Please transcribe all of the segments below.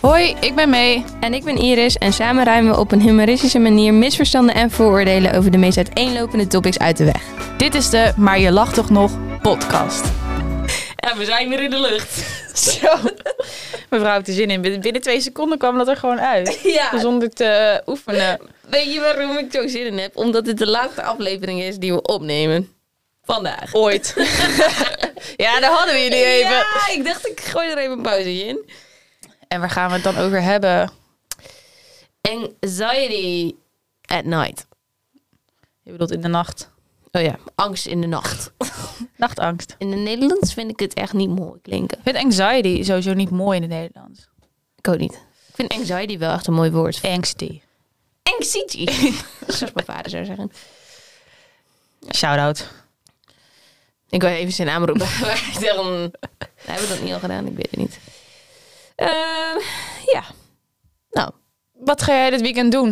Hoi, ik ben May. En ik ben Iris en samen ruimen we op een humoristische manier misverstanden en vooroordelen over de meest uiteenlopende topics uit de weg. Dit is de Maar je lacht toch nog podcast. En we zijn weer in de lucht. Zo. Mevrouw heeft er zin in. Binnen 2 seconden kwam dat er gewoon uit. Ja. Zonder te oefenen. Weet je waarom ik zo zin in heb? Omdat dit de laatste aflevering is die we opnemen. Vandaag. Ooit. Ja, daar hadden we jullie even. Ja, ik dacht ik gooi er even een pauzetje in. En waar gaan we het dan over hebben? Anxiety at night. Je bedoelt in de nacht. Oh ja, angst in de nacht. Nachtangst. In het Nederlands vind ik het echt niet mooi klinken. Ik vind anxiety sowieso niet mooi in het Nederlands. Ik ook niet. Ik vind anxiety wel echt een mooi woord. Angsty. Anxiety. Zoals mijn vader zou zeggen. Shout-out. Ik wil even zijn naam roepen. Maar dan hebben we dat niet al gedaan. Ik weet het niet. Ja. Nou. Wat ga jij dit weekend doen?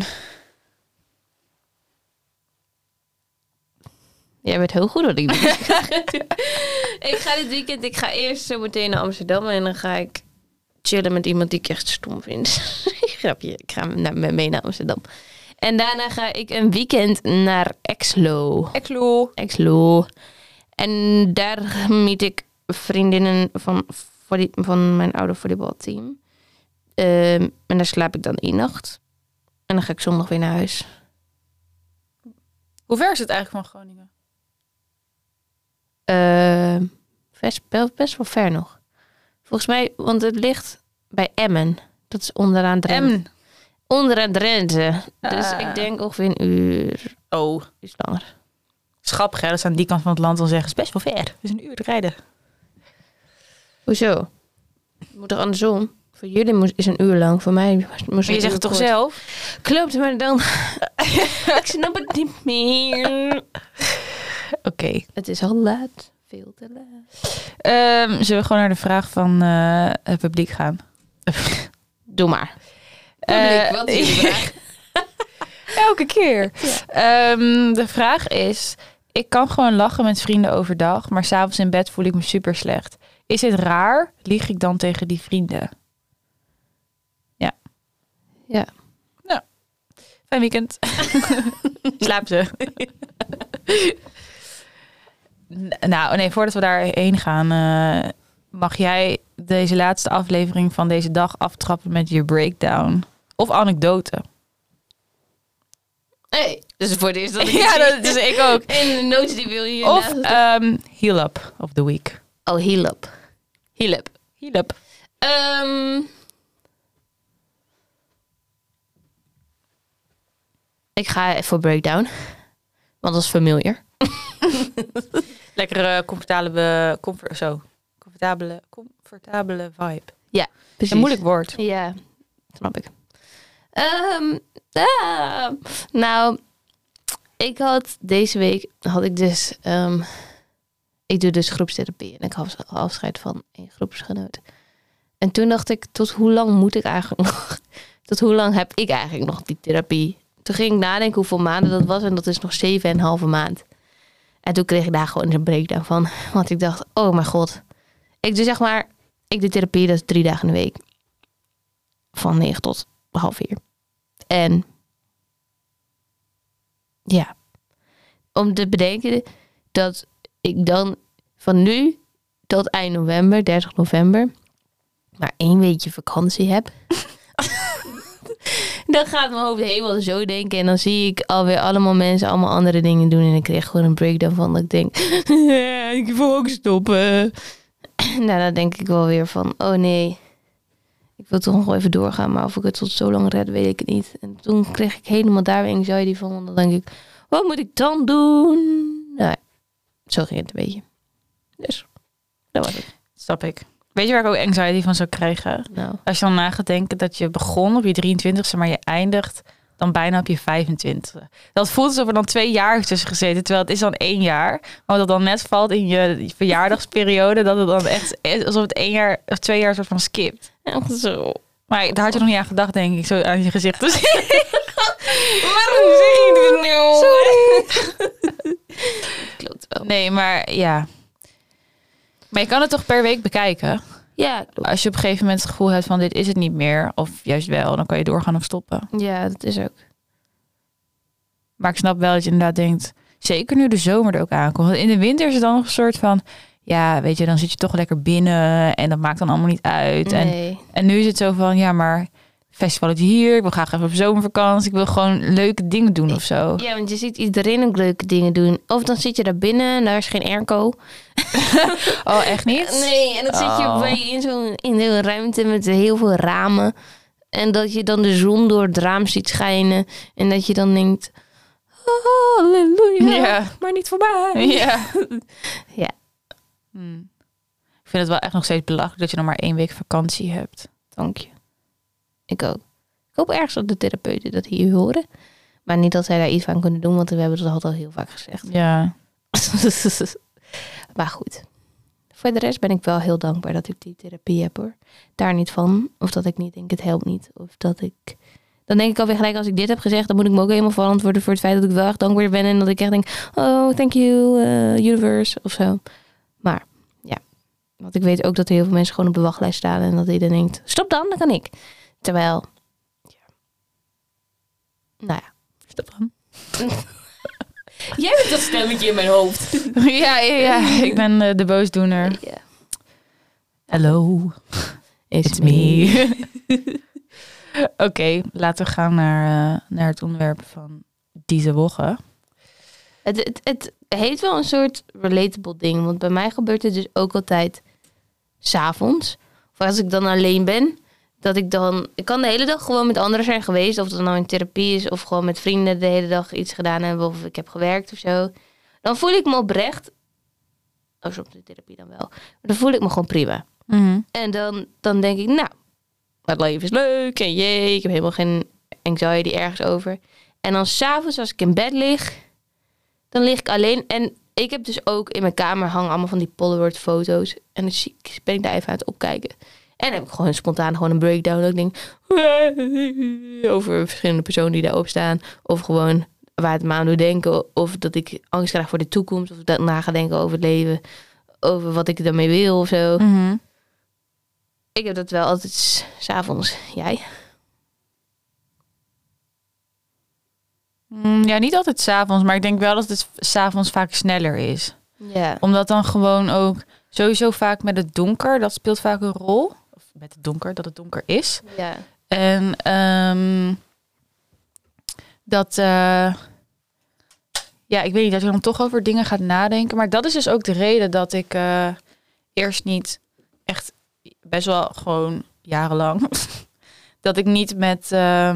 Jij weet heel goed wat ik doe. Ik ga dit weekend... Ik ga eerst zo meteen naar Amsterdam. En dan ga ik chillen met iemand die ik echt stom vind. Grapje. Ik ga mee naar Amsterdam. En daarna ga ik een weekend naar Exlo. Exlo. En daar meet ik vriendinnen van mijn oude volleybalteam. En daar slaap ik dan 1 nacht. En dan ga ik zondag weer naar huis. Hoe ver is het eigenlijk van Groningen? Best wel ver nog. Volgens mij, want het ligt bij Emmen. Dat is onderaan Drenthe. Emmen. Onderaan Drenthe. Dus ik denk ongeveer 1 uur. Oh. Iets langer. Schappig, hè? Dat ze aan die kant van het land dan zeggen, het is best wel ver. Het is 1 uur te rijden. Hoezo? Het moet toch andersom? Voor jullie is 1 uur lang. Voor mij moest Maar je zegt het toch kort. zelf? Klopt, maar dan... ik snap het niet meer. Oké. Het is al laat. Veel te laat. Zullen we gewoon naar de vraag van het publiek gaan? Doe maar. Publiek, wat is de vraag? Elke keer. Ja. De vraag is... Ik kan gewoon lachen met vrienden overdag, maar 's avonds in bed voel ik me super slecht. Is het raar? Lieg ik dan tegen die vrienden? Ja. Ja. Nou, fijn weekend. Slaap ze. Nou, nee, voordat we daarheen gaan, mag jij deze laatste aflevering van deze dag aftrappen met je breakdown of anekdote? Hey, dus voor het eerst dat ik Ja, dat is ik ook. En de notes die wil je Of heal up of the week. Oh, heal up. Heal up. Heal up. Ik ga even voor breakdown. Want dat is familiar. Lekkere, comfortabele vibe. Ja, precies. Een moeilijk woord. Ja, snap ik. Nou, ik had deze week, ik doe dus groepstherapie en ik had afscheid van een groepsgenoot. En toen dacht ik, tot hoe lang moet ik eigenlijk nog, tot hoe lang heb ik eigenlijk nog die therapie? Toen ging ik nadenken hoeveel maanden dat was en dat is nog 7,5 maand. En toen kreeg ik daar gewoon een breakdown van, want ik dacht, oh mijn god. Ik doe therapie, dat is 3 dagen in de week. Van 9 tot 3:30. En ja, om te bedenken dat ik dan van nu tot eind november, 30 november, maar 1 weekje vakantie heb. Dan gaat mijn hoofd helemaal zo denken. En dan zie ik alweer allemaal mensen allemaal andere dingen doen. En ik kreeg gewoon een breakdown van dat ik denk, ik wil ook stoppen. Nou, dan denk ik wel weer van, oh nee. Ik wil toch nog wel even doorgaan, maar of ik het tot zo lang red, weet ik het niet. En toen kreeg ik helemaal daar weer anxiety van. En dan denk ik, wat moet ik dan doen? Nou, zo ging het een beetje. Dus, dat was het. Snap ik. Weet je waar ik ook anxiety van zou krijgen? Nou. Als je dan na gaat denken dat je begon op je 23e, maar je eindigt dan bijna op je 25e. Dat voelt alsof er dan 2 jaar tussen gezeten, terwijl het is dan 1 jaar. Maar dat dan net valt in je verjaardagsperiode, dat het dan echt alsof het 1 jaar of 2 jaar soort van skipt. Echt zo. Maar daar had je nog niet aan gedacht, denk ik, zo aan je gezicht te zien. Waarom zeg je dit nou? Sorry. Klopt wel. Nee, maar ja. Maar je kan het toch per week bekijken? Ja, klopt. Als je op een gegeven moment het gevoel hebt van dit is het niet meer, of juist wel, dan kan je doorgaan of stoppen. Ja, dat is ook. Maar ik snap wel dat je inderdaad denkt, zeker nu de zomer er ook aankomt. Want in de winter is het dan nog een soort van, ja, weet je, dan zit je toch lekker binnen en dat maakt dan allemaal niet uit. Nee. En nu is het zo van, ja, maar festival is hier, ik wil graag even op zomervakantie, ik wil gewoon leuke dingen doen of zo. Ja, want je ziet iedereen ook leuke dingen doen. Of dan zit je daar binnen en daar is geen airco. Oh, echt niet? Nee, en dan zit je in zo'n ruimte met heel veel ramen. En dat je dan de zon door het raam ziet schijnen. En dat je dan denkt, halleluja, Ja. maar niet voor mij. Ja. Ja. Ik vind het wel echt nog steeds belachelijk dat je nog maar 1 week vakantie hebt. Dank je. Ik ook. Ik hoop ergens dat de therapeuten dat hier horen. Maar niet dat zij daar iets aan kunnen doen, want we hebben dat al heel vaak gezegd. Ja. Maar goed. Voor de rest ben ik wel heel dankbaar dat ik die therapie heb, hoor. Daar niet van. Of dat ik niet denk, het helpt niet. Of dat ik... Dan denk ik alweer gelijk, als ik dit heb gezegd, dan moet ik me ook helemaal verantwoorden voor het feit dat ik wel echt dankbaar ben. En dat ik echt denk, oh, thank you, universe, of zo. Maar, ja. Want ik weet ook dat er heel veel mensen gewoon op de wachtlijst staan. En dat iedereen denkt, stop dan kan ik. Terwijl, ja. Nou ja. Stop dan. Jij bent dat stemmetje in mijn hoofd. Ja. Ik ben de boosdoener. Ja. Hallo. It's me. Oké, laten we gaan naar het onderwerp van deze woche. Het heeft wel een soort relatable ding. Want bij mij gebeurt het dus ook altijd 's avonds. Of als ik dan alleen ben. Dat ik dan... Ik kan de hele dag gewoon met anderen zijn geweest. Of dat nou in therapie is. Of gewoon met vrienden de hele dag iets gedaan hebben. Of ik heb gewerkt of zo. Dan voel ik me oprecht... Oh, soms de therapie dan wel. Maar dan voel ik me gewoon prima. Mm-hmm. En dan denk ik, nou... Het leven is leuk. En jee, ik heb helemaal geen anxiety ergens over. En dan 's avonds als ik in bed lig... Dan lig ik alleen. En ik heb dus ook in mijn kamer hangen allemaal van die Polaroid foto's. En dan ben ik daar even aan het opkijken. En dan heb ik gewoon spontaan gewoon een breakdown. Dat ik denk over verschillende personen die daarop staan. Of gewoon waar het me aan doet denken. Of dat ik angst krijg voor de toekomst. Of dat na ga denken over het leven. Over wat ik ermee wil of zo. Mm-hmm. Ik heb dat wel altijd 's avonds. Jij? Ja, niet altijd 's avonds, maar ik denk wel dat het 's avonds vaak sneller is. Ja. Omdat dan gewoon ook sowieso vaak met het donker, dat speelt vaak een rol. Of met het donker, dat het donker is. Ja. En ja, ik weet niet, dat je dan toch over dingen gaat nadenken. Maar dat is dus ook de reden dat ik eerst niet echt, best wel gewoon jarenlang, dat ik niet met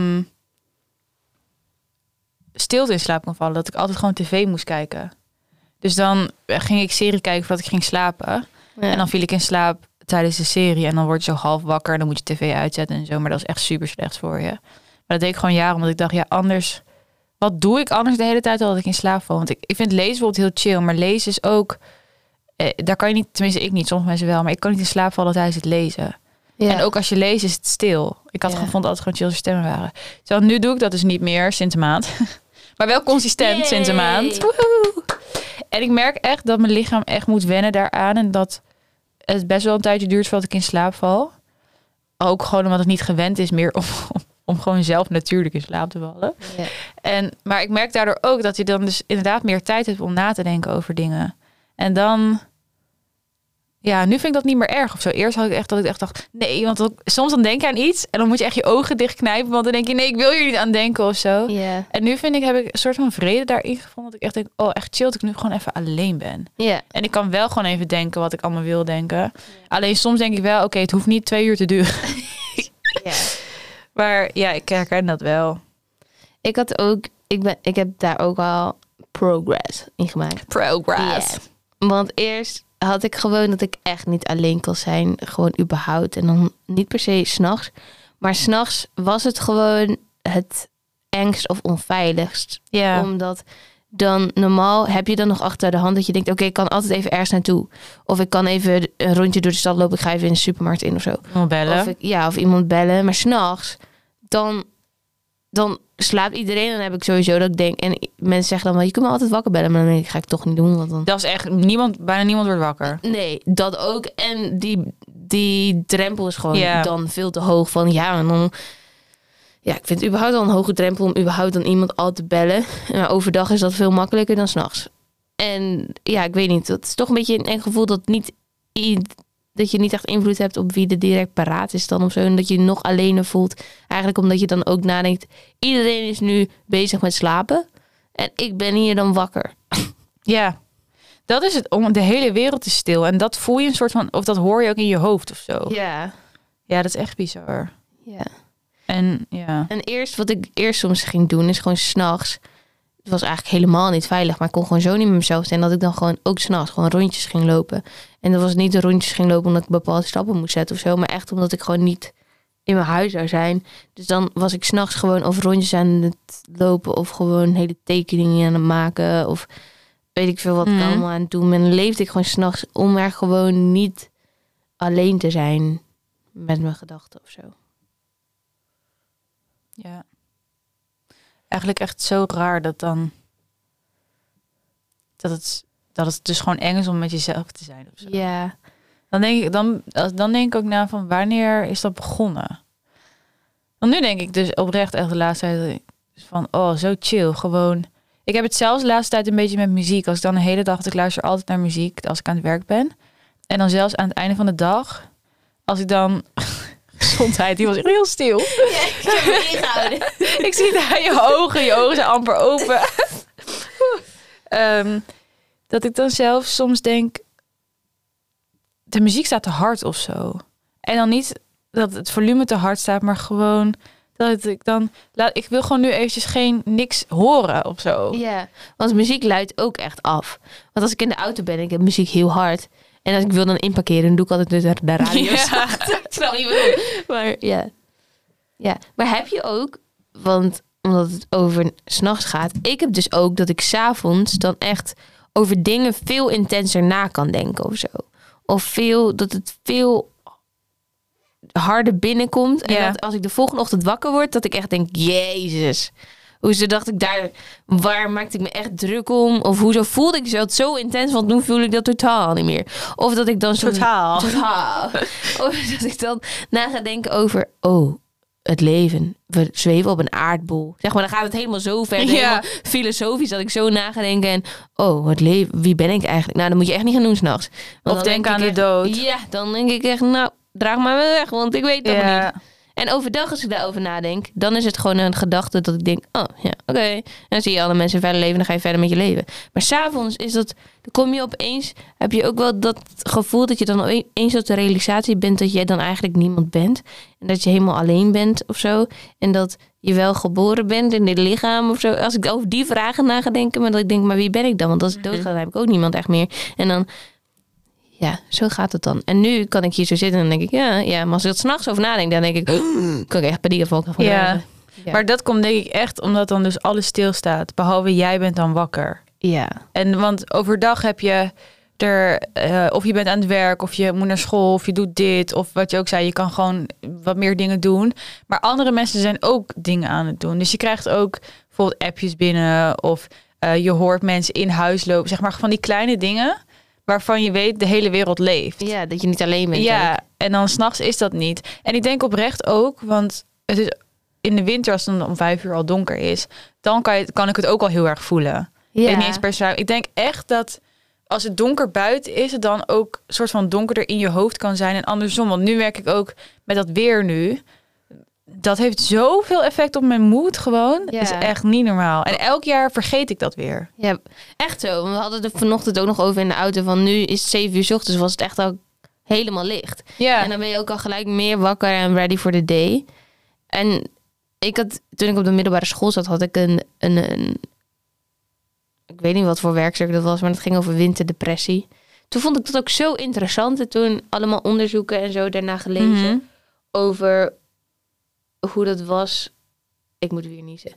stilte in slaap kon vallen. Dat ik altijd gewoon tv moest kijken. Dus dan ging ik serie kijken voordat ik ging slapen. Ja. En dan viel ik in slaap tijdens de serie. En dan word je zo half wakker. En dan moet je tv uitzetten en zo. Maar dat is echt super slecht voor je. Maar dat deed ik gewoon jaren. Omdat ik dacht, ja, anders... Wat doe ik anders de hele tijd dat ik in slaap val? Want ik vind lezen bijvoorbeeld heel chill. Maar lezen is ook... daar kan je niet... Tenminste, ik niet. Sommige mensen wel. Maar ik kan niet in slaap vallen tijdens het lezen. Ja. En ook als je leest is het stil. Ik had Ja. vond altijd gewoon chill als er stemmen waren. Terwijl nu doe ik dat dus niet meer sinds een maand. Maar wel consistent Yay. sinds een maand. Woehoe. En ik merk echt dat mijn lichaam echt moet wennen daaraan. En dat het best wel een tijdje duurt voordat ik in slaap val. Ook gewoon omdat het niet gewend is meer om gewoon zelf natuurlijk in slaap te vallen. Ja. Maar ik merk daardoor ook dat je dan dus inderdaad meer tijd hebt om na te denken over dingen. En dan... Ja, nu vind ik dat niet meer erg of zo. Eerst had ik echt dat ik echt dacht, nee, want soms dan denk je aan iets en dan moet je echt je ogen dichtknijpen, want dan denk je, nee, ik wil hier niet aan denken of zo. Ja. En nu heb ik een soort van vrede daarin gevonden, dat ik echt denk, oh, echt chill dat ik nu gewoon even alleen ben. Ja. En ik kan wel gewoon even denken wat ik allemaal wil denken. Ja. Alleen soms denk ik wel, oké, het hoeft niet 2 uur te duren. Ja. Maar ja, ik herken dat wel. Ik had ook, ik heb daar ook al progress in gemaakt. Progress. Ja. Want eerst had ik gewoon dat ik echt niet alleen kon zijn. Gewoon überhaupt. En dan niet per se 's nachts. Maar 's nachts was het gewoon het engst of onveiligst. Ja. Omdat dan normaal heb je dan nog achter de hand dat je denkt, oké, ik kan altijd even ergens naartoe. Of ik kan even een rondje door de stad lopen. Ik ga even in de supermarkt in of zo. Iemand bellen. Of iemand bellen. Maar 's nachts, dan slaapt iedereen. Dan heb ik sowieso dat ik denk... En mensen zeggen dan wel, je kunt me altijd wakker bellen. Maar dan denk ik, ga ik toch niet doen. Want dan... Dat is echt, bijna niemand wordt wakker. Nee, dat ook. En die drempel is gewoon dan veel te hoog. Van en dan... Ja, ik vind het überhaupt al een hoge drempel om überhaupt dan iemand al te bellen. Maar overdag is dat veel makkelijker dan 's nachts. En ja, ik weet niet. Het is toch een beetje een eng gevoel dat je niet echt invloed hebt op wie er direct paraat is dan of zo. En dat je je nog allener voelt. Eigenlijk omdat je dan ook nadenkt. Iedereen is nu bezig met slapen. En ik ben hier dan wakker. Ja, dat is het. De hele wereld is stil. En dat voel je een soort van... Of dat hoor je ook in je hoofd of zo. Ja. Ja, dat is echt bizar. Ja. En wat ik eerst soms ging doen is gewoon 's nachts. Het was eigenlijk helemaal niet veilig, maar ik kon gewoon zo niet met mezelf zijn dat ik dan gewoon ook 's nachts gewoon rondjes ging lopen. En dat was niet de rondjes ging lopen omdat ik bepaalde stappen moest zetten of zo, maar echt omdat ik gewoon niet in mijn huis zou zijn. Dus dan was ik 's nachts gewoon of rondjes aan het lopen of gewoon hele tekeningen aan het maken of weet ik veel wat ik allemaal aan het doen. En dan leefde ik gewoon 's nachts om er gewoon niet alleen te zijn met mijn gedachten of zo. Ja. Eigenlijk echt zo raar dat het dus gewoon eng is om met jezelf te zijn. Of zo. Ja. Dan denk ik ook na van wanneer is dat begonnen? Want nu denk ik dus oprecht echt de laatste tijd van zo chill. Gewoon. Ik heb het zelfs de laatste tijd een beetje met muziek. Als ik dan de hele dag, ik luister altijd naar muziek als ik aan het werk ben. En dan zelfs aan het einde van de dag, als ik dan gezondheid, die was echt heel stil. Ja, ik heb me ingehouden. Ik zie het aan je ogen zijn amper open. Dat ik dan zelf soms denk, de muziek staat te hard of zo. En dan niet dat het volume te hard staat, maar gewoon dat ik dan ik wil gewoon nu eventjes niks horen of zo. Ja, want muziek luidt ook echt af. Want als ik in de auto ben en ik heb muziek heel hard en als ik wil dan inparkeren, dan doe ik altijd de radio zacht. Ik snap niet waarom. Maar ja. Maar heb je ook, want omdat het over 's nachts gaat, ik heb dus ook dat ik 's avonds dan echt over dingen veel intenser na kan denken of zo. Of dat het veel harder binnenkomt. En dat als ik de volgende ochtend wakker word, dat ik echt denk, Jezus. Hoezo dacht ik waar maakte ik me echt druk om? Of hoezo voelde ik dat zo intens? Want nu voel ik dat totaal niet meer. Of dat ik dan Totaal. Of dat ik dan na ga denken over, het leven. We zweven op een aardbol. Zeg maar, dan gaat het helemaal zo ver. Helemaal filosofisch dat ik zo na ga denken. En, het leven, wie ben ik eigenlijk? Nou, dat moet je echt niet gaan doen 's nachts. Of denk aan de dood. Ja, dan denk ik echt, draag maar weg, want ik weet dat niet. En overdag, als ik daarover nadenk, dan is het gewoon een gedachte dat ik denk, oké. En dan zie je alle mensen verder leven, dan ga je verder met je leven. Maar 's avonds is dat, dan kom je opeens, heb je ook wel dat gevoel dat je dan opeens tot de realisatie bent dat jij dan eigenlijk niemand bent. En dat je helemaal alleen bent of zo. En dat je wel geboren bent in dit lichaam of zo. Als ik over die vragen na ga denken, maar dat ik denk, maar wie ben ik dan? Want als ik dood ga, dan heb ik ook niemand echt meer. En dan... Ja, zo gaat het dan. En nu kan ik hier zo zitten en dan denk ik, maar als ik er 's nachts over nadenk, dan denk ik, kan ik echt paniek van ja. Maar dat komt denk ik echt omdat dan dus alles stilstaat. Behalve jij bent dan wakker. Ja. En want overdag heb je of je bent aan het werk, of je moet naar school, of je doet dit, of wat je ook zei, je kan gewoon wat meer dingen doen. Maar andere mensen zijn ook dingen aan het doen. Dus je krijgt ook bijvoorbeeld appjes binnen, of je hoort mensen in huis lopen. Zeg maar van die kleine dingen waarvan je weet de hele wereld leeft. Ja, dat je niet alleen bent. Ja, ook. En dan 's nachts is dat niet. En ik denk oprecht ook, want het is in de winter, als het dan om 5 uur al donker is, dan kan ik het ook al heel erg voelen. Ja. Ik, niet eens per se, ik denk echt dat als het donker buiten is, het dan ook een soort van donkerder in je hoofd kan zijn en andersom. Want nu werk ik ook met dat weer nu. Dat heeft zoveel effect op mijn moed gewoon. Ja. Is echt niet normaal. En elk jaar vergeet ik dat weer. Ja, echt zo. We hadden er vanochtend ook nog over in de auto van nu is het 7 uur 's ochtends, was het echt al helemaal licht. Ja. En dan ben je ook al gelijk meer wakker en ready for the day. En toen ik op de middelbare school zat, had ik een ik weet niet wat voor werkstuk dat was, maar het ging over winterdepressie. Toen vond ik dat ook zo interessant. En toen allemaal onderzoeken en zo daarna gelezen over hoe dat was. Ik moet weer niezen.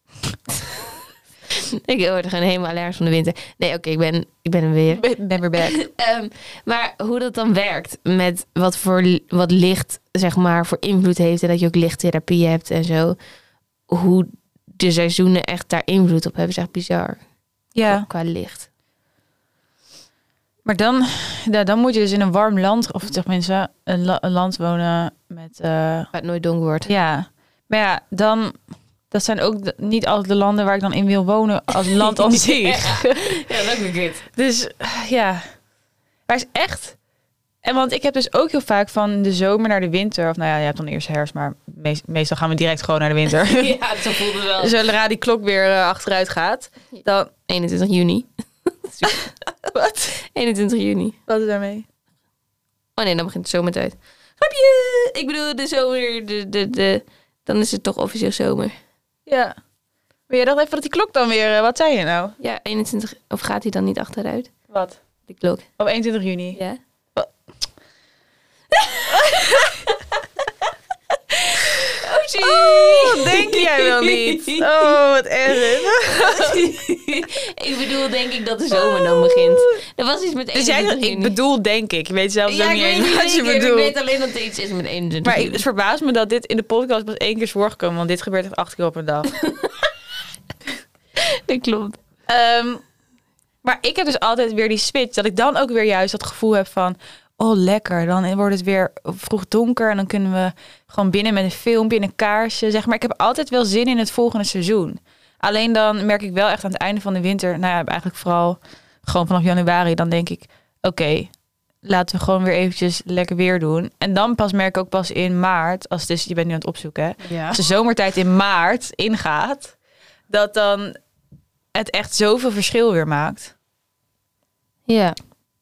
Ik word gewoon helemaal allergisch van de winter. Nee, oké, ik ben er weer. Ben weer back. Maar hoe dat dan werkt met wat licht, zeg maar, voor invloed heeft. En dat je ook lichttherapie hebt en zo. Hoe de seizoenen echt daar invloed op hebben, is echt bizar. Ja. Qua licht. Maar dan moet je dus in een warm land, of tenminste een land wonen met... Waar het nooit donker wordt. Ja, maar ja, dan... Dat zijn ook niet altijd de landen waar ik dan in wil wonen als land aan zich. Ja, dat is het. Dus ja, maar is echt... En want ik heb dus ook heel vaak van de zomer naar de winter... Of nou ja, je hebt dan eerst herfst, maar meestal gaan we direct gewoon naar de winter. Ja, zo voelt het wel. Zodra die klok weer achteruit gaat, dan... 21 juni. Wat? 21 juni. Wat is daarmee? Oh nee, dan begint de zomertijd. Grapje! Ik bedoel, de zomer, dan is het toch officieel zomer. Ja. Maar jij dacht even dat die klok dan weer... wat zei je nou? Ja, 21... Of gaat hij dan niet achteruit? Wat? De klok. Op 21 juni. Ja. Oh, denk jij wel niet? Oh, wat erg. Ik bedoel, denk ik dat de zomer dan begint. Er was iets met 21 Dus jij zegt, juni. ik bedoel, denk ik. Je weet zelfs Ja, ook ik niet weet eens niet wat je zeker. Ik bedoelt. weet alleen dat er iets is met 21 Maar juni. het verbaast me dat dit in de podcast pas 1 keer is voorgekomen. Want dit gebeurt echt 8 keer op een dag. Dat klopt. Maar ik heb dus altijd weer die switch. Dat ik dan ook weer juist dat gevoel heb van... Oh, lekker. Dan wordt het weer vroeg donker. En dan kunnen we gewoon binnen met een filmpje en een kaarsje. Zeg maar, ik heb altijd wel zin in het volgende seizoen. Alleen dan merk ik wel echt aan het einde van de winter... Nou ja, eigenlijk vooral gewoon vanaf januari. Dan denk ik, oké, laten we gewoon weer eventjes lekker weer doen. En dan pas merk ik ook pas in maart... Als dus, je bent nu aan het opzoeken, hè? Ja. Als de zomertijd in maart ingaat... Dat dan het echt zoveel verschil weer maakt. Ja.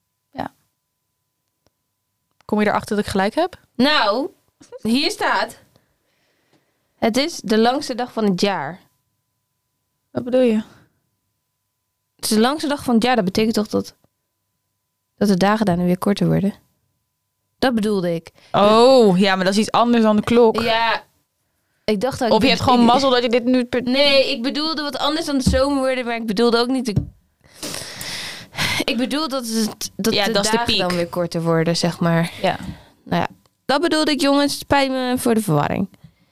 Kom je erachter dat ik gelijk heb? Nou, hier staat... Het is de langste dag van het jaar. Wat bedoel je? Het is de langste dag van het jaar. Dat betekent toch dat de dagen daarna weer korter worden? Dat bedoelde ik. Oh, ja, maar dat is iets anders dan de klok. Ja, ik dacht dat... Of je hebt gewoon mazzel dat je dit nu... Nee, ik bedoelde wat anders dan de zomer worden, maar ik bedoelde ook niet de... Ik bedoel dat de is de dagen piek. dan weer korter worden, zeg maar. Ja. Nou ja, dat bedoelde ik, jongens. Spijt me voor de verwarring.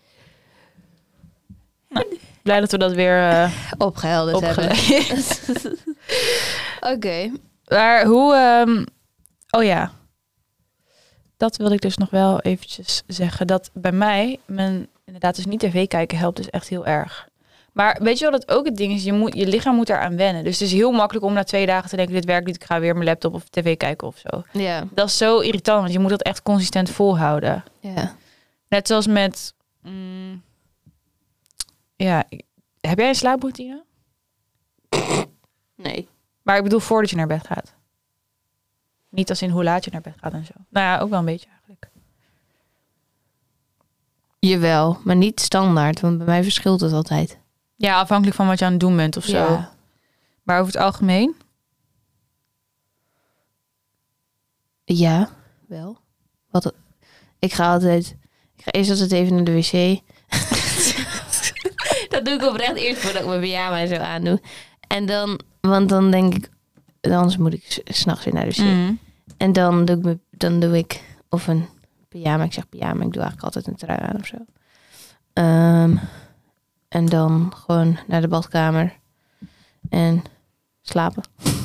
Blij dat we dat weer Opgehelderd hebben. opgelegd. Oké. Maar hoe... oh ja. Dat wilde ik dus nog wel eventjes zeggen. Dat bij mij, inderdaad dus niet tv kijken helpt dus echt heel erg. Maar weet je wat het ook het ding is? Je lichaam moet daaraan wennen. Dus het is heel makkelijk om na 2 dagen te denken... dit werkt niet, ik ga weer mijn laptop of tv kijken of zo. Ja. Dat is zo irritant, want je moet dat echt consistent volhouden. Ja. Net zoals met... ja, heb jij een slaaproutine? Nee. Maar ik bedoel voordat je naar bed gaat. Niet als in hoe laat je naar bed gaat en zo. Nou ja, ook wel een beetje eigenlijk. Jawel, maar niet standaard, want bij mij verschilt het altijd. Ja, afhankelijk van wat je aan het doen bent of zo. Ja. Maar over het algemeen? Ja, wel. Ik ga eerst altijd even naar de wc. Dat doe ik oprecht eerst voordat ik mijn pyjama en zo aandoe. En dan, want dan denk ik, anders moet ik 's nachts weer naar de wc. Mm. En dan doe ik of een pyjama. Ik zeg pyjama, ik doe eigenlijk altijd een trui aan of zo. En dan gewoon naar de badkamer en slapen.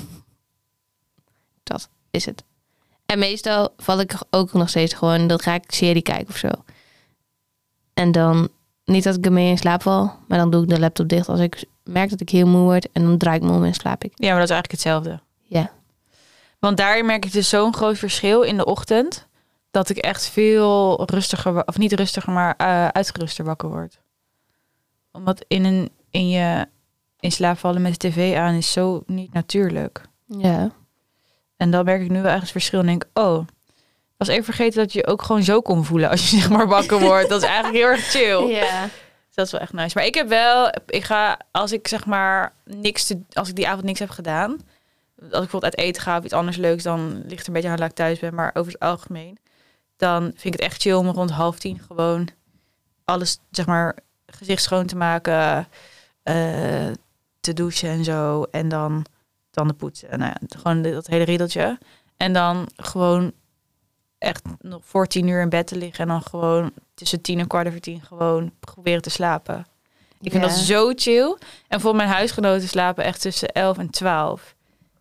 Dat is het. En meestal val ik ook nog steeds gewoon, dan ga ik een serie kijken of zo. En dan, niet dat ik ermee in slaap val, maar dan doe ik de laptop dicht als ik merk dat ik heel moe word. En dan draai ik me om en slaap ik. Ja, maar dat is eigenlijk hetzelfde. Ja. Want daarin merk ik dus zo'n groot verschil in de ochtend... dat ik echt veel rustiger, of niet rustiger, maar uitgeruster wakker word. Omdat in slaap vallen met de tv aan is zo niet natuurlijk. Ja. En dan merk ik nu wel echt het verschil en denk, oh, ik was even vergeten dat je ook gewoon zo kon voelen als je zeg maar wakker wordt. Dat is eigenlijk heel erg chill. Ja. Dus dat is wel echt nice. Maar als ik zeg maar als ik die avond niks heb gedaan, als ik bijvoorbeeld uit eten ga of iets anders leuks, dan ligt er een beetje aan hoe laat ik thuis ben. Maar over het algemeen, dan vind ik het echt chill om rond 9:30 gewoon alles, zeg maar, gezicht schoon te maken, te douchen en zo. En dan tanden poetsen. Nou ja, gewoon dat hele riedeltje. En dan gewoon echt nog voor 10 uur in bed te liggen. En dan gewoon tussen 10 en 9:15 gewoon proberen te slapen. Ik vind dat zo chill. En voor mijn huisgenoten slapen echt tussen 11 en 12.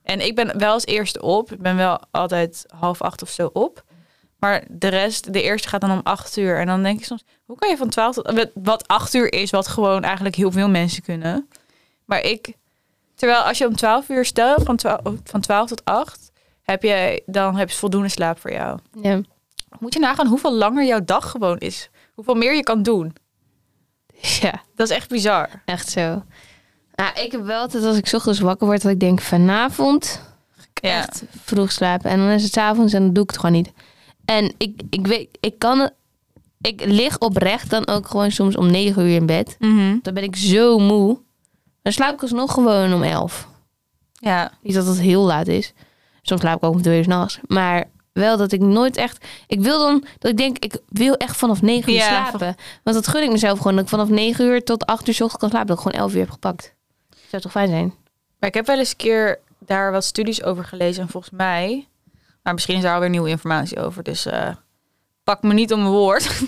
En ik ben wel als eerste op. Ik ben wel altijd 7:30 of zo op. Maar de eerste gaat dan om 8:00. En dan denk ik soms, hoe kan je van 12 tot... Wat 8:00 is, wat gewoon eigenlijk heel veel mensen kunnen. Maar terwijl als je om 12:00 stelt, van 12 tot 8... dan heb je voldoende slaap voor jou. Ja. Moet je nagaan hoeveel langer jouw dag gewoon is. Hoeveel meer je kan doen. Ja. Dat is echt bizar. Echt zo. Nou, ik heb wel altijd als ik 's ochtends wakker word... dat ik denk, vanavond ga ik echt vroeg slapen. En dan is het 's avonds en dan doe ik het gewoon niet. En ik weet, ik lig oprecht dan ook gewoon soms om 9:00 in bed. Mm-hmm. Dan ben ik zo moe. Dan slaap ik alsnog gewoon om 11. Ja. Niet dat het heel laat is. Soms slaap ik ook om 2:00 's nachts. Maar wel dat ik nooit echt... Ik wil dan... Dat ik denk, ik wil echt vanaf 9:00 slapen. Want dat gun ik mezelf gewoon. Dat ik vanaf 9:00 tot 8:00 's ochtends kan slapen. Dat ik gewoon 11:00 heb gepakt. Zou toch fijn zijn? Maar ik heb wel eens een keer daar wat studies over gelezen. En volgens mij... Maar misschien is daar alweer nieuwe informatie over. Dus pak me niet om mijn woord.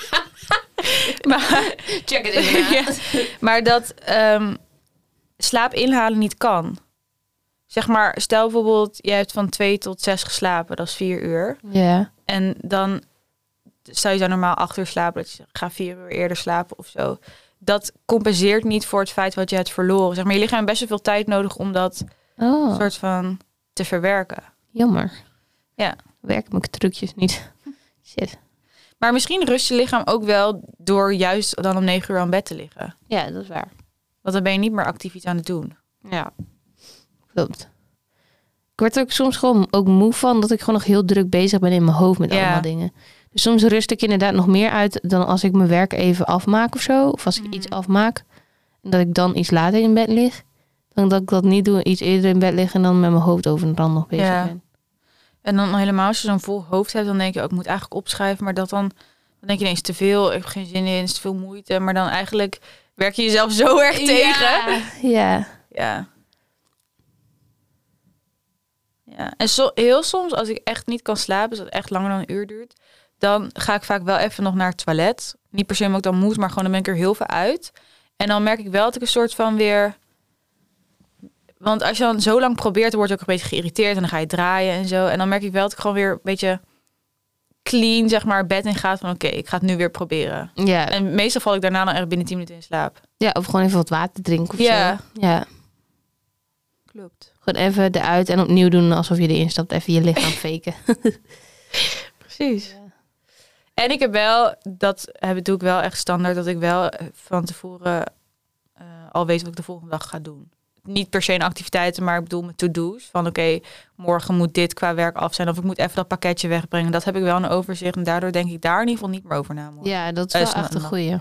Maar, check het even ja, maar dat slaap inhalen niet kan. Zeg maar, stel bijvoorbeeld... Je hebt van 2 tot 6 geslapen. Dat is 4 uur. Ja. En dan... Stel je zou normaal 8 uur slapen. Dat je gaat 4 uur eerder slapen of zo. Dat compenseert niet voor het feit wat je hebt verloren. Zeg maar, je lichaam heeft best wel veel tijd nodig om dat soort van te verwerken. Jammer. Ja. Werken mijn trucjes niet. Shit. Maar misschien rust je lichaam ook wel door juist dan om 9 uur aan bed te liggen. Ja, dat is waar. Want dan ben je niet meer actief iets aan het doen. Ja. Klopt. Ik word er ook soms gewoon ook moe van dat ik gewoon nog heel druk bezig ben in mijn hoofd met allemaal dingen. Dus soms rust ik inderdaad nog meer uit dan als ik mijn werk even afmaak of zo. Of als ik iets afmaak. En dat ik dan iets later in bed lig. Dan dat ik dat niet doe, iets eerder in bed liggen en dan met mijn hoofd over de rand nog bezig ben. En dan helemaal als je zo'n vol hoofd hebt, dan denk je ook, ik moet eigenlijk opschrijven. Maar dan denk je ineens te veel, ik heb geen zin in, het is te veel moeite. Maar dan eigenlijk werk je jezelf zo erg tegen. Ja. Ja. Ja. En heel soms, als ik echt niet kan slapen, dus dat het echt langer dan een uur duurt, dan ga ik vaak wel even nog naar het toilet. Niet per se omdat ik dan moet, maar gewoon dan ben ik er heel veel uit. En dan merk ik wel dat ik een soort van weer... Want als je dan zo lang probeert, dan word je ook een beetje geïrriteerd en dan ga je draaien en zo. En dan merk ik wel dat ik gewoon weer een beetje clean, zeg maar, bed in ga van oké, ik ga het nu weer proberen. Ja. En meestal val ik daarna dan echt binnen 10 minuten in slaap. Ja, of gewoon even wat water drinken of zo. Ja. Klopt. Gewoon even eruit en opnieuw doen alsof je erin stapt. Even je lichaam faken. Precies. Ja. En ik heb wel, doe ik wel echt standaard, dat ik wel van tevoren al weet wat ik de volgende dag ga doen. Niet per se in activiteiten, maar ik bedoel met to-do's. Van oké, morgen moet dit qua werk af zijn. Of ik moet even dat pakketje wegbrengen. Dat heb ik wel een overzicht. En daardoor denk ik daar in ieder geval niet meer over na. Morgen. Ja, dat is wel echt een goeie.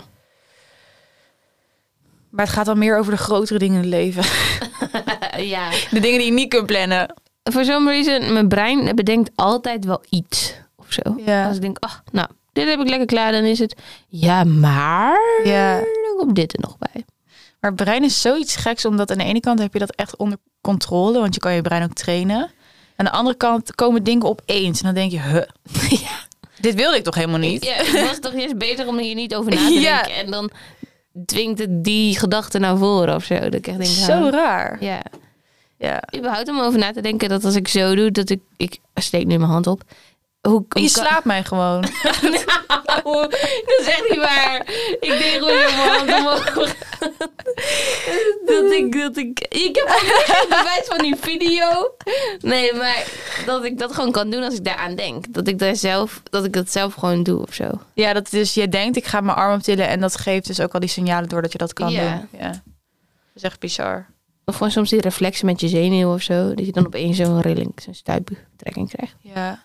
Maar het gaat dan meer over de grotere dingen in het leven. Ja. De dingen die je niet kunt plannen. For some reason, mijn brein bedenkt altijd wel iets. Of zo. Ja. Als ik denk, dit heb ik lekker klaar. Dan is het, ja, maar... Ja. Dan komt dit er nog bij. Maar het brein is zoiets geks, omdat aan de ene kant heb je dat echt onder controle, want je kan je brein ook trainen. Aan de andere kant komen dingen opeens en dan denk je, dit wilde ik toch helemaal niet? Ja, het was toch eerst beter om hier niet over na te denken. En dan dwingt het die gedachte naar voren of zo. Dat ik echt denk, zo raar. Ja. Überhaupt om over na te denken dat als ik zo doe, dat ik steek nu mijn hand op. Je slaapt mij gewoon. Dat is echt niet waar. Ik deed gewoon je hand omhoog. Ik heb ook geen bewijs van die video. Nee, maar dat ik dat gewoon kan doen als ik daaraan denk. Dat ik dat zelf gewoon doe of zo. Ja, dat dus je denkt, ik ga mijn arm optillen en dat geeft dus ook al die signalen door dat je dat kan doen. Ja. Dat is echt bizar. Of gewoon soms die reflexen met je zenuw of zo. Dat je dan opeens zo'n rilling, zo'n stuiptrekking krijgt. Ja.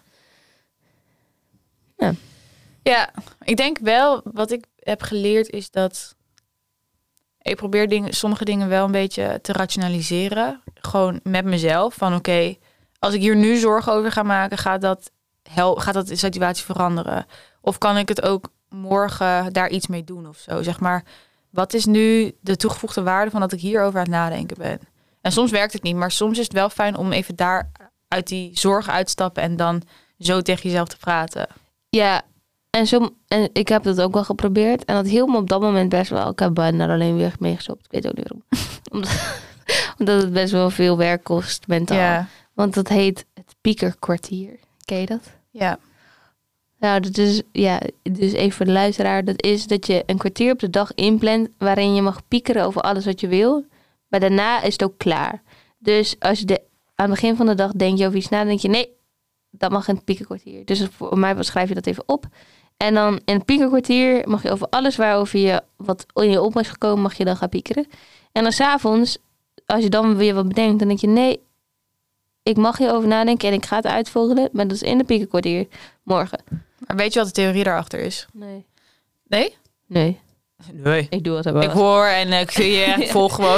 Ja, ik denk wel, wat ik heb geleerd is dat ik probeer sommige dingen wel een beetje te rationaliseren. Gewoon met mezelf. Van oké, als ik hier nu zorgen over ga maken, gaat dat de situatie veranderen? Of kan ik het ook morgen daar iets mee doen of zo? Zeg maar, wat is nu de toegevoegde waarde van dat ik hierover aan het nadenken ben? En soms werkt het niet, maar soms is het wel fijn om even daar uit die zorgen uit te stappen en dan zo tegen jezelf te praten. Ja, en ik heb dat ook wel geprobeerd. En dat hielp me op dat moment best wel. Ik heb bijna alleen weer meegestopt. Ik weet ook niet waarom. Omdat het best wel veel werk kost mentaal. Ja. Want dat heet het piekerkwartier. Ken je dat? Ja. Nou, dat is, dus even voor de luisteraar. Dat is dat je een kwartier op de dag inplant waarin je mag piekeren over alles wat je wil. Maar daarna is het ook klaar. Dus als je aan het begin van de dag denk je over iets na, dan denk je nee, dat mag in het piekerkwartier. Dus voor mij schrijf je dat even op. En dan in het piekerkwartier mag je over alles waarover je wat in je op is gekomen, mag je dan gaan piekeren. En dan 's avonds, als je dan weer wat bedenkt, dan denk je nee, ik mag hierover nadenken en ik ga het uitvogelen. Maar dat is in het piekerkwartier morgen. Maar weet je wat de theorie daarachter is? Nee. Nee? Nee. Nee. Ik doe het wel. Ik hoor en ik zie je volg gewoon.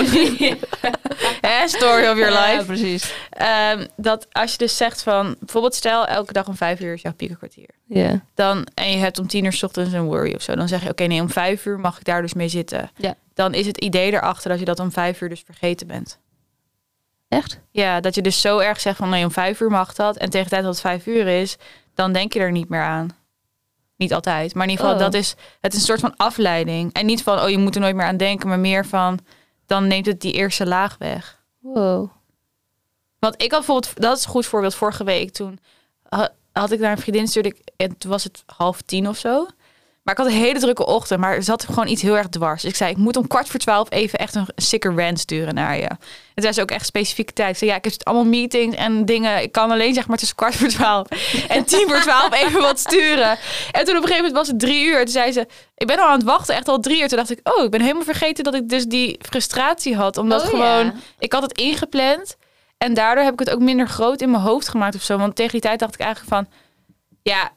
Story of your life. Ja, precies. Dat als je dus zegt van, bijvoorbeeld stel elke dag om 5 uur is jouw piekerkwartier. Ja. Dan, en je hebt om 10 uur 's ochtends een worry of zo. Dan zeg je oké, nee, om 5 uur mag ik daar dus mee zitten. Ja. Dan is het idee erachter dat je dat om 5 uur dus vergeten bent. Echt? Ja, dat je dus zo erg zegt van nee, om 5 uur mag dat. En tegen de tijd dat het 5 uur is, dan denk je er niet meer aan. Niet altijd. Maar in ieder geval, het is een soort van afleiding. En niet van, je moet er nooit meer aan denken. Maar meer van, dan neemt het die eerste laag weg. Wow. Want ik had bijvoorbeeld, dat is een goed voorbeeld, vorige week. Toen had ik naar een vriendin stuurde ik, en toen was het 9:30 of zo. Maar ik had een hele drukke ochtend, maar er zat gewoon iets heel erg dwars. Dus ik zei, ik moet om 11:15 even echt een sicker rant sturen naar je. En toen zei ze ook echt specifieke tijd. Ik zei, ja, ik heb allemaal meetings en dingen. Ik kan alleen zeg maar tussen 11:15 en 11:10 even wat sturen. En toen op een gegeven moment was het 3 uur. Toen zei ze, ik ben al aan het wachten, echt al 3 uur. Toen dacht ik, ik ben helemaal vergeten dat ik dus die frustratie had. Omdat ik had het ingepland. En daardoor heb ik het ook minder groot in mijn hoofd gemaakt of zo. Want tegen die tijd dacht ik eigenlijk van, ja,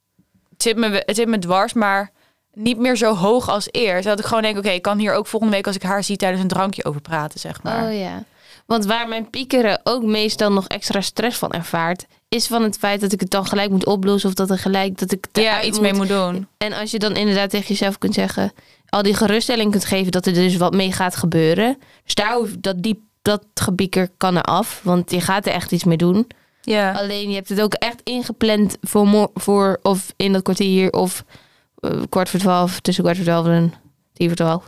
het zit me dwars, maar niet meer zo hoog als eerst. Dat ik gewoon denk, ik kan hier ook volgende week als ik haar zie tijdens een drankje over praten, zeg maar. Oh ja. Want waar mijn piekeren ook meestal nog extra stress van ervaart, is van het feit dat ik het dan gelijk moet oplossen of dat ik iets mee moet doen. En als je dan inderdaad tegen jezelf kunt zeggen, al die geruststelling kunt geven dat er dus wat mee gaat gebeuren. Dus daar hoeft dat gebieker kan er af, want je gaat er echt iets mee doen. Ja. Alleen je hebt het ook echt ingepland voor of in dat kwartier of 11:45, tussen 11:45 en 11:10.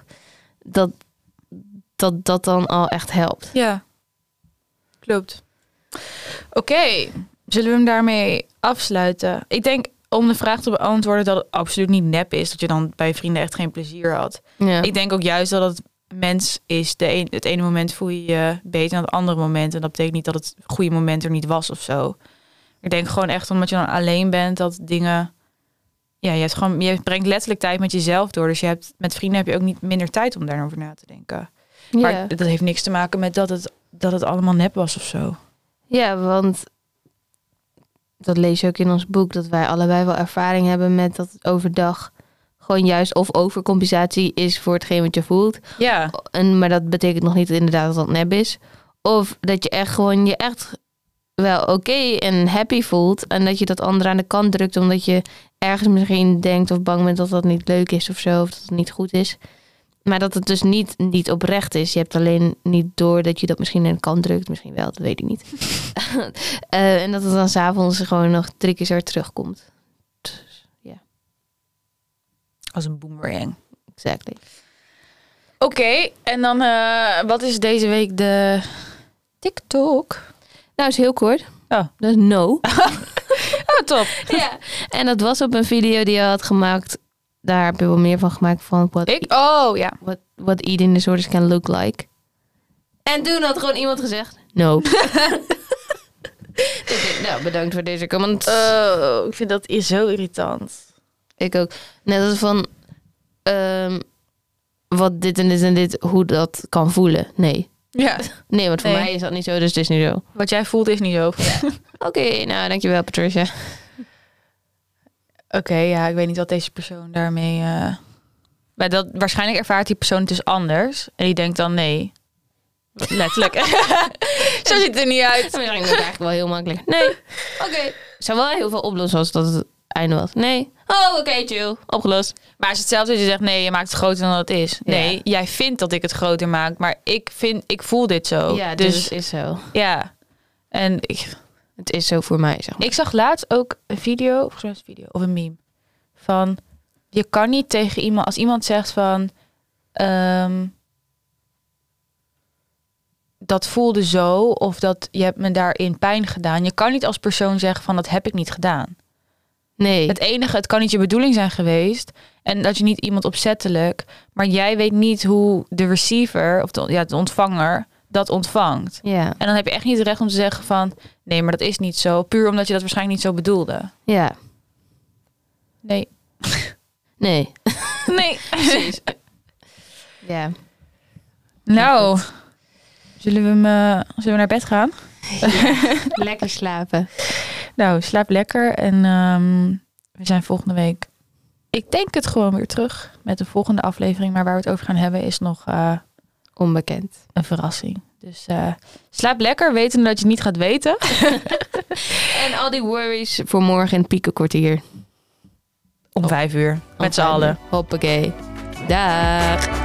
Dat dan al echt helpt. Ja, klopt. Oké, zullen we hem daarmee afsluiten? Ik denk, om de vraag te beantwoorden, dat het absoluut niet nep is. Dat je dan bij vrienden echt geen plezier had. Ja. Ik denk ook juist dat het mens is. Het ene moment voel je je beter dan het andere moment. En dat betekent niet dat het goede moment er niet was of zo. Ik denk gewoon echt omdat je dan alleen bent, dat dingen... Ja, je brengt letterlijk tijd met jezelf door. Dus met vrienden heb je ook niet minder tijd om daarover na te denken. Ja. Maar dat heeft niks te maken met dat het allemaal nep was of zo. Ja, want dat lees je ook in ons boek, dat wij allebei wel ervaring hebben met dat het overdag gewoon juist of overcompensatie is voor hetgeen wat je voelt. Ja. Maar dat betekent nog niet inderdaad dat het nep is. Of dat je echt gewoon je echt wel oké en happy voelt. En dat je dat andere aan de kant drukt omdat je ergens misschien denkt of bang bent dat dat niet leuk is of zo. Of dat het niet goed is. Maar dat het dus niet oprecht is. Je hebt alleen niet door dat je dat misschien aan de kant drukt. Misschien wel, dat weet ik niet. En dat het dan 's avonds gewoon nog 3 keer zo hard terugkomt. Dus, ja. Als een boomerang. Exactly. Oké, en dan wat is deze week de TikTok? Nou, is heel kort. Oh. Dat is no. Oh, top. Ja. En dat was op een video die je had gemaakt. Daar heb je wel meer van gemaakt van what eating disorders can look like. En toen had gewoon iemand gezegd, no. Nou, bedankt voor deze comment. Ik vind dat is zo irritant. Ik ook. Net als van wat dit en dit en dit, hoe dat kan voelen. Nee. Ja. Nee, want voor mij is dat niet zo, dus het is niet zo. Wat jij voelt is niet zo. Ja. Oké, nou dankjewel Patricia. Oké, ja, ik weet niet wat deze persoon daarmee... Maar waarschijnlijk ervaart die persoon het dus anders. En die denkt dan nee. Letterlijk. Zo ziet het er niet uit. Dat is eigenlijk wel heel makkelijk. Nee. Oké. Zou wel heel veel oplossen als dat het einde was. Nee. Oh, oké, chill. Opgelost. Maar het is hetzelfde als je zegt, nee, je maakt het groter dan het is. Nee, jij vindt dat ik het groter maak, maar ik voel dit zo. Ja, dus het is zo. Ja. En het is zo voor mij, zeg maar. Ik zag laatst ook een video, volgens mij was het een video, of een meme. Van, je kan niet tegen iemand, als iemand zegt van... dat voelde zo of dat je hebt me daarin pijn gedaan. Je kan niet als persoon zeggen van dat heb ik niet gedaan. Nee. Het kan niet je bedoeling zijn geweest. En dat je niet iemand opzettelijk. Maar jij weet niet hoe de receiver of de ontvanger dat ontvangt. Ja. En dan heb je echt niet het recht om te zeggen van nee, maar dat is niet zo. Puur omdat je dat waarschijnlijk niet zo bedoelde. Ja. Nee. Nee. Nee. Precies. Ja. Nou, zullen we naar bed gaan? Lekker slapen. Nou, slaap lekker. En we zijn volgende week, ik denk het gewoon weer terug met de volgende aflevering. Maar waar we het over gaan hebben is nog onbekend. Een verrassing. Dus slaap lekker, wetende dat je niet gaat weten. En al die worries voor morgen in het piekenkwartier. Om 5 uur. Met z'n allen. Hoppakee. Dag.